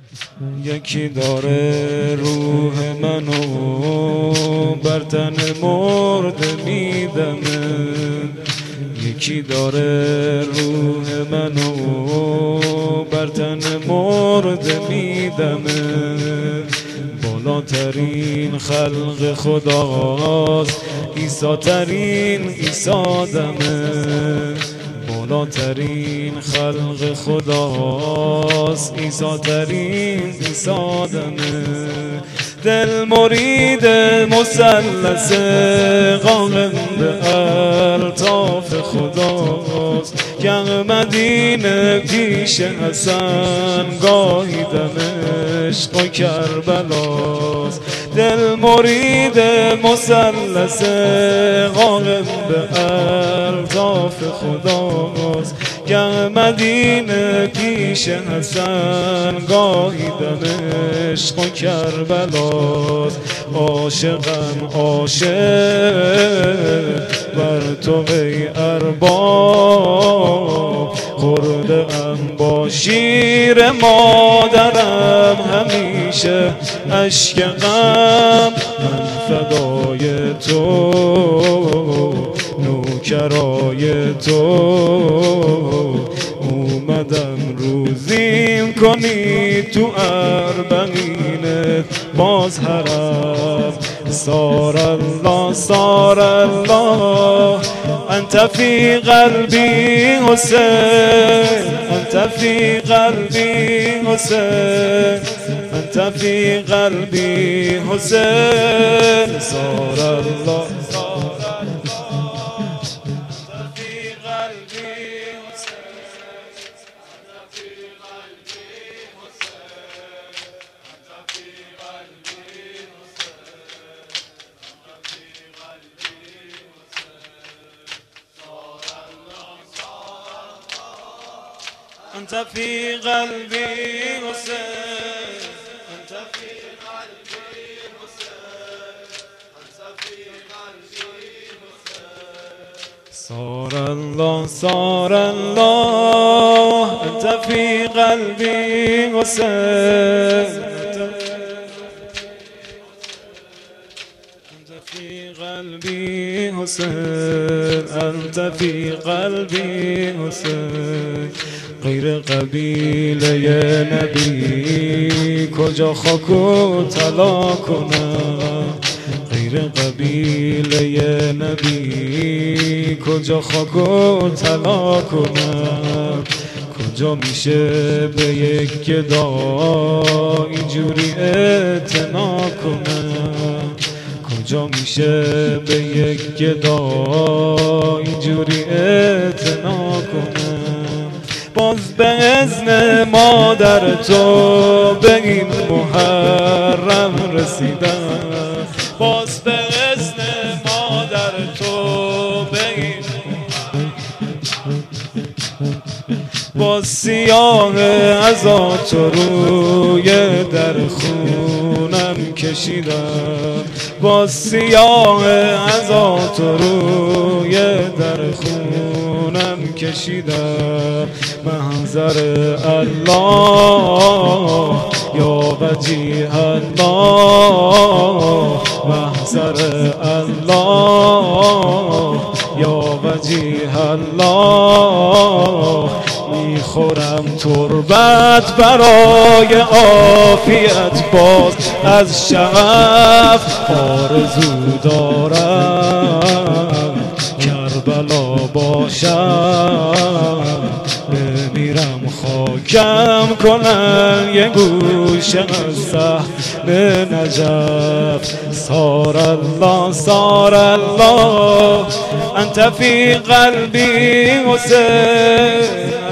یکی داره روح منو بر تن مرده میدمه، یکی داره روح منو بر تن مرده میدمه. بالاترین خلق خداست، عیسی ترین عیسی دمه. بالاترین خلق خداست، عیسی ترین عیسی دمه. دل مرید مثلث قائم به الطاف خداست، که مدینه پیش حسن گاهی دمشق و کربلاست. دل مرید مثلث قائم به الطاف خداست، که مدینه پیش حسن گاهی دمشق و کربلاست. عاشقم عاشق بر تو ای ارباب، خورده ام با شیر مادرم همیشه اشک غم. من فدای تو نوکرای تو، اومدم روزیم کنی تو اربعینت باز حرف. صار الله صار الله انت في قلبي حسين، انت في قلبي حسين، انت في قلبي حسين. صار الله أنت في قلبي حسين، أنت في قلبي حسين، أنت في قلبي حسين. صار الله صار الله أنت في قلبي حسين، أنت في قلبي حسين، أنت في قلبي حسين. غیر قبیله نبی کجا خاک و طلا کنم، غیر قبیله نبی کجا خاک و طلا کنم. کجا میشه به یک گدا اینجوری اعتنا کنم، کجا میشه به یک گدا اینجوری اعتنا کنم. باز به اذن مادر تو به این محرم رسیدم، باز به اذن مادر تو به این باز سیاه عزا تو روی در خونم کشیدم، باز سیاه عزا تو روی در خونم کشیدم. محضر الله یا وجیه الله، محضر الله یا وجیه الله. میخورم تربت برای عافیت، باز از شغف آرزو دارم کربلا باشم. بمیرم خاکم کنن یه گوشه از صحن نجف. صار الله صار الله انت في قلبي حسين.